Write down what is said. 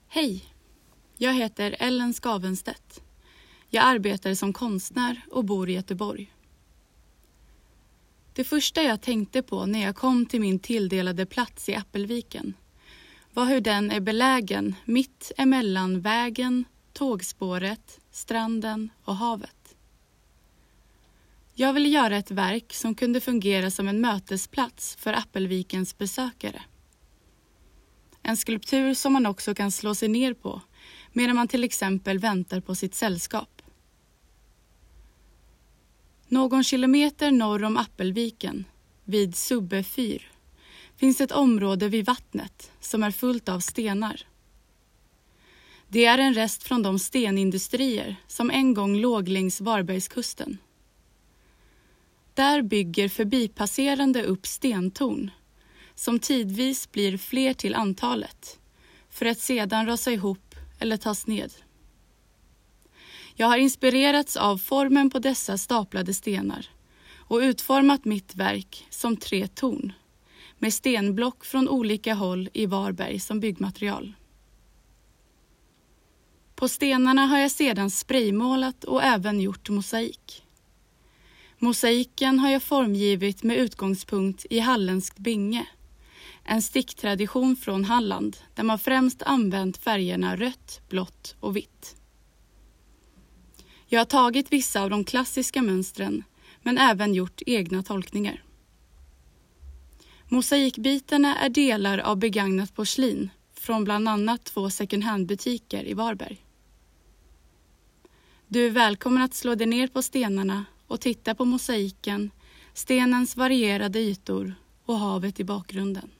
Hej, jag heter Ellen Skavenstedt. Jag arbetar som konstnär och bor i Göteborg. Det första jag tänkte på när jag kom till min tilldelade plats i Appelviken var hur den är belägen mitt emellan vägen, tågspåret, stranden och havet. Jag ville göra ett verk som kunde fungera som en mötesplats för Appelvikens besökare. En skulptur som man också kan slå sig ner på medan man till exempel väntar på sitt sällskap. Någon kilometer norr om Appelviken, vid Subbe fyr, finns ett område vid vattnet som är fullt av stenar. Det är en rest från de stenindustrier som en gång låg längs Varbergskusten. Där bygger förbipasserande upp stentorn som tidvis blir fler till antalet för att sedan rasa ihop eller tas ned. Jag har inspirerats av formen på dessa staplade stenar och utformat mitt verk som 3 torn med stenblock från olika håll i Varberg som byggmaterial. På stenarna har jag sedan spraymålat och även gjort mosaik. Mosaiken har jag formgivit med utgångspunkt i halländskt binge, en sticktradition från Halland där man främst använt färgerna rött, blått och vitt. Jag har tagit vissa av de klassiska mönstren men även gjort egna tolkningar. Mosaikbitarna är delar av begagnat porslin från bland annat 2 second hand-butiker i Varberg. Du är välkommen att slå dig ner på stenarna och titta på mosaiken, stenens varierade ytor och havet i bakgrunden.